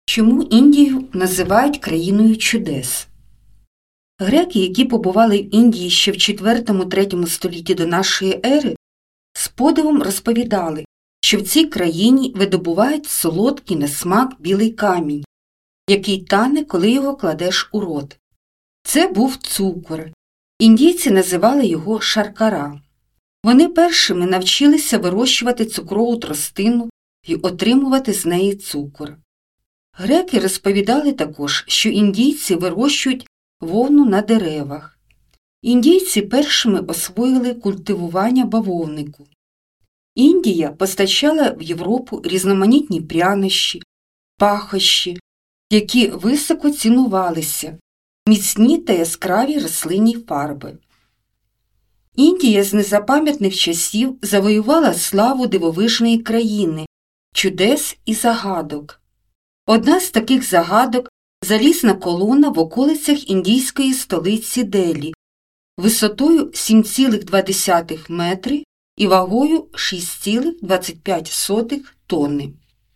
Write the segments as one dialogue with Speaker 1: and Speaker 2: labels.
Speaker 1: Чому Індію називають країною чудес? Греки, які побували в Індії ще в IV-III столітті до нашої ери, з подивом розповідали, що в цій країні видобувають солодкий на смак білий камінь, який тане, коли його кладеш у рот. Це був цукор. Індійці називали його шаркара. Вони першими навчилися вирощувати цукрову тростину і отримувати з неї цукор. Греки розповідали також, що індійці вирощують вовну на деревах. Індійці першими освоїли культивування бавовнику. Індія постачала в Європу різноманітні прянощі, пахощі, які високо цінувалися, міцні та яскраві рослинні фарби. Індія з незапам'ятних часів завоювала славу дивовижної країни, чудес і загадок. Одна з таких загадок – залізна колона в околицях індійської столиці Делі, висотою 7,2 метри і вагою 6,25 тонни.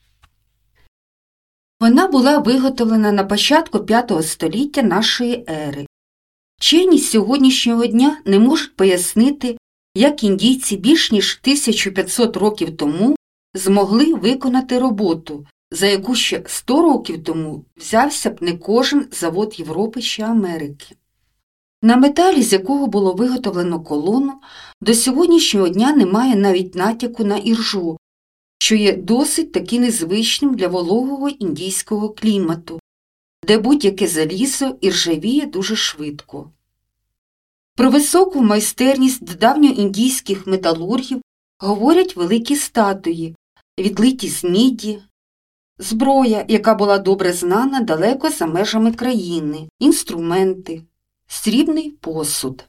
Speaker 1: Вона була виготовлена на початку V століття нашої ери. Вчені сьогоднішнього дня не можуть пояснити, як індійці більш ніж 1500 років тому змогли виконати роботу, за яку ще 100 років тому взявся б не кожен завод Європи чи Америки. На металі, з якого було виготовлено колону, до сьогоднішнього дня немає навіть натяку на іржу, що є досить таки незвичним для вологого індійського клімату, де будь-яке залізо іржавіє дуже швидко. Про високу майстерність давньоіндійських металургів говорять великі статуї, відлиті з міді, зброя, яка була добре знана далеко за межами країни, інструменти, срібний посуд.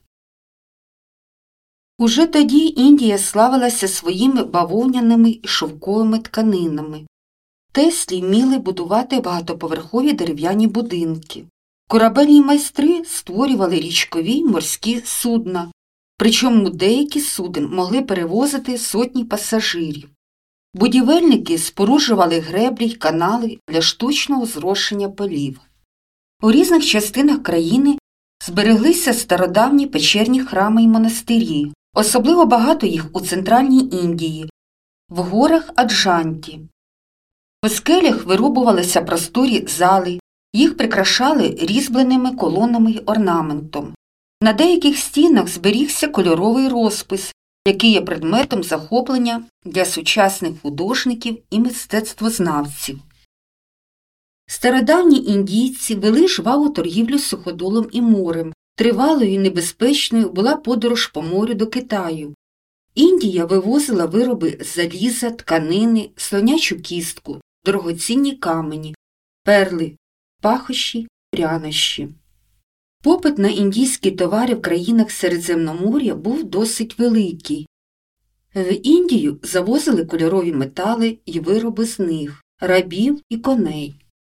Speaker 1: Уже тоді Індія славилася своїми бавовняними і шовковими тканинами. Теслі вміли будувати багатоповерхові дерев'яні будинки. Корабельні майстри створювали річкові й морські судна, причому деякі суден могли перевозити сотні пасажирів. Будівельники споруджували греблі й канали для штучного зрошення полів. У різних частинах країни збереглися стародавні печерні храми й монастирі, особливо багато їх у центральній Індії, в горах Аджанті. У скелях вирубувалися просторі зали, їх прикрашали різьбленими колонами й орнаментом. На деяких стінах зберігся кольоровий розпис, який є предметом захоплення для сучасних художників і мистецтвознавців. Стародавні індійці вели жваву торгівлю суходолом і морем. Тривалою і небезпечною була подорож по морю до Китаю. Індія вивозила вироби з заліза, тканини, слонячу кістку, дорогоцінні камені, перли, пахощі, прянощі. Попит на індійські товари в країнах Середземномор'я був досить великий. В Індію завозили кольорові метали і вироби з них, рабів і коней.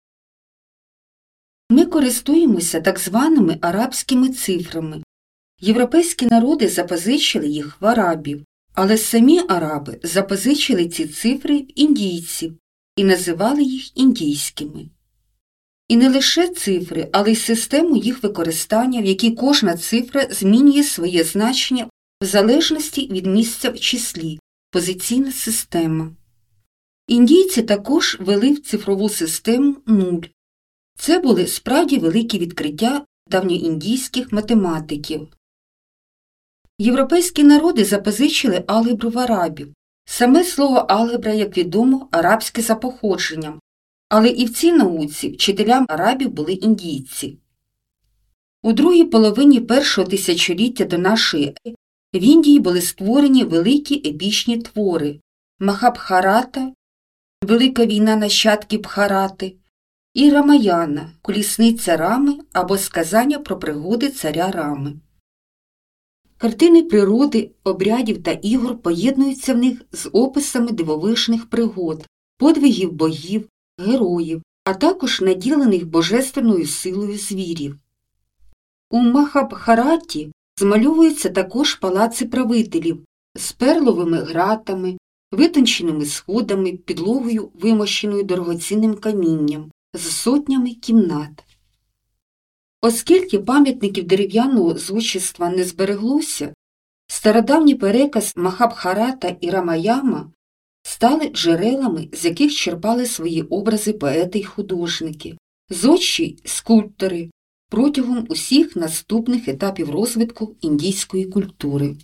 Speaker 1: Ми користуємося так званими арабськими цифрами. Європейські народи запозичили їх в арабів, але самі араби запозичили ці цифри в індійців і називали їх індійськими. І не лише цифри, але й систему їх використання, в якій кожна цифра змінює своє значення в залежності від місця в числі, позиційна система. Індійці також ввели в цифрову систему нуль. Це були справді великі відкриття давньоіндійських математиків. Європейські народи запозичили алгебру в арабів. Саме слово алгебра, як відомо, арабське за походженням, але і в цій науці вчителям арабів були індійці. У другій половині першого тисячоліття до нашої ери в Індії були створені великі епічні твори Махабхарата, Велика війна нащадків Бхарати, і Рамаяна, колісниця Рами або сказання про пригоди царя Рами. Картини природи, обрядів та ігор поєднуються в них з описами дивовижних пригод, подвигів богів, героїв, а також наділених божественною силою звірів. У Махабхараті змальовуються також палаци правителів з перловими гратами, витонченими сходами, підлогою, вимощеною дорогоцінним камінням, з сотнями кімнат. Оскільки пам'ятників дерев'яного зодчества не збереглося, стародавній переказ Махабхарата і Рамаяма стали джерелами, з яких черпали свої образи поети й художники, зодчі й скульптори протягом усіх наступних етапів розвитку індійської культури.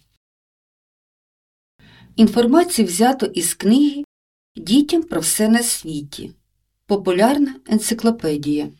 Speaker 1: Інформацію взято із книги «Дітям про все на світі». Популярна енциклопедія.